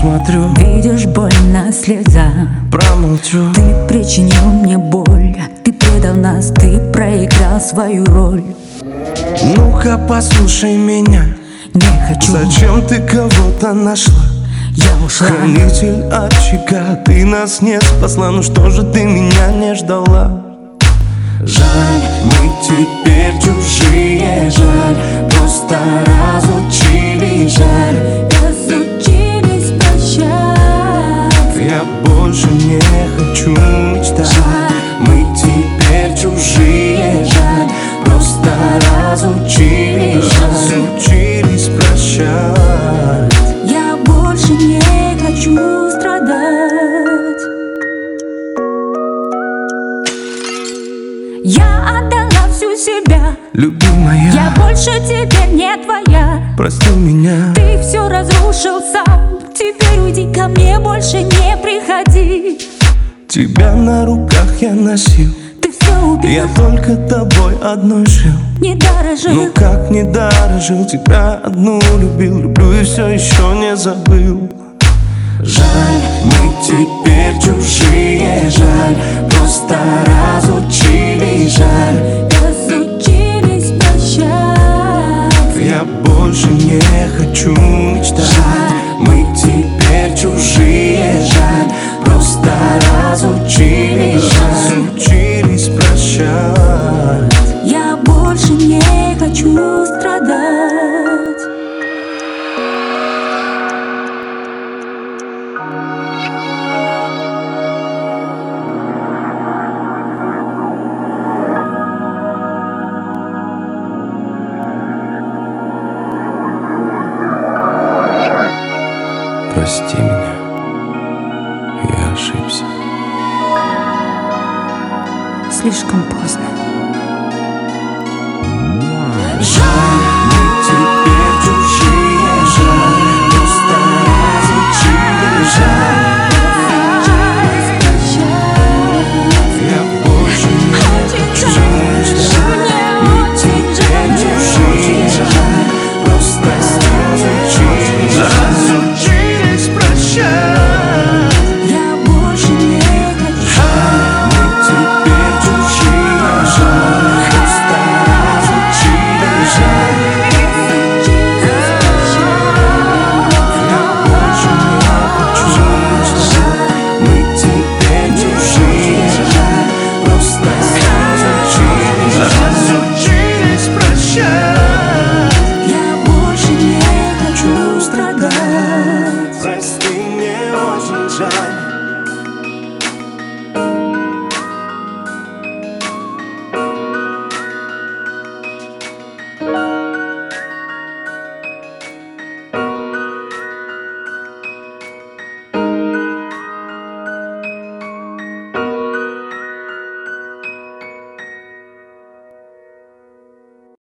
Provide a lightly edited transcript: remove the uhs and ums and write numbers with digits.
смотрю, видишь больно слеза, промолчу. ты причинил мне боль, ты предал нас, ты проиграл свою роль. Ну-ка послушай меня, Не хочу, зачем ты кого-то нашла? я ушла. Хранитель очага, ты нас не спасла. Ну что же ты меня не ждала? Жаль, мы теперь чужие, жаль, просто разучились, жаль, Разучились прощать. я больше не хочу мечтать. Жаль, Мы теперь чужие, жаль, просто разучились прощать. я больше не хочу страдать. Я отдала всю себя, Любимая, я больше теперь не твоя. прости меня. Ты все разрушил сам, теперь уйди ко мне, больше не приходи. Тебя на руках я носил, Ты все убил, я только тобой одной жил. не дорожил. Ну как не дорожил, тебя одну любил, люблю и все еще не забыл. Жаль, мы теперь чужие, жаль, просто разучились, жаль, Разучились прощать. я больше не хочу мечтать. Мы теперь чужие, жаль, просто разучились прощать. Я больше не хочу страдать. Прости меня, я ошибся. Слишком поздно. Жаль.